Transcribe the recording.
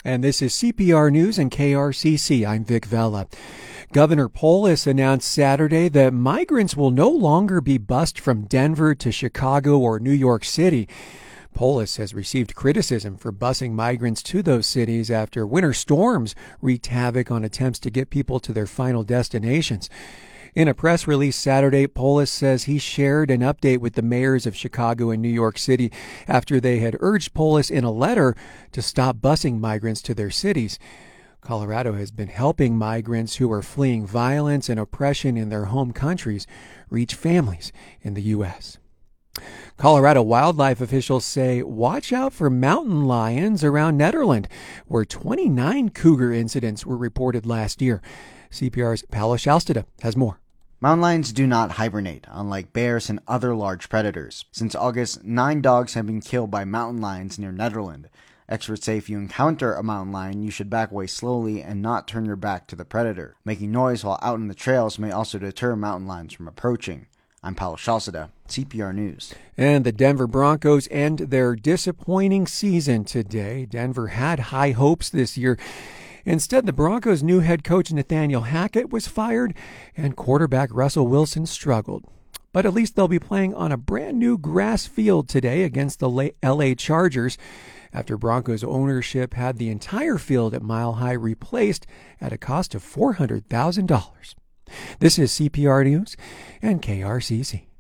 And this is CPR News and KRCC. I'm Vic Vela. Governor Polis announced Saturday that migrants will no longer be bused from Denver to Chicago or New York City. Polis has received criticism for busing migrants to those cities after winter storms wreaked havoc on attempts to get people to their final destinations. In a press release Saturday, Polis says he shared an update with the mayors of Chicago and New York City after they had urged Polis in a letter to stop busing migrants to their cities. Colorado has been helping migrants who are fleeing violence and oppression in their home countries reach families in the U.S. Colorado wildlife officials say watch out for mountain lions around Nederland, where 29 cougar incidents were reported last year. CPR's Paolo Shalstede has more. Mountain lions do not hibernate, unlike bears and other large predators. Since August, 9 dogs have been killed by mountain lions near Nederland. Experts say if you encounter a mountain lion, you should back away slowly and not turn your back to the predator. Making noise while out in the trails may also deter mountain lions from approaching. I'm Paolo Shalstede, CPR News. And the Denver Broncos end their disappointing season today. Denver had high hopes this year. Instead, the Broncos' new head coach Nathaniel Hackett was fired, and quarterback Russell Wilson struggled. But at least they'll be playing on a brand new grass field today against the LA Chargers, after Broncos ownership had the entire field at Mile High replaced at a cost of $400,000. This is CPR News and KRCC.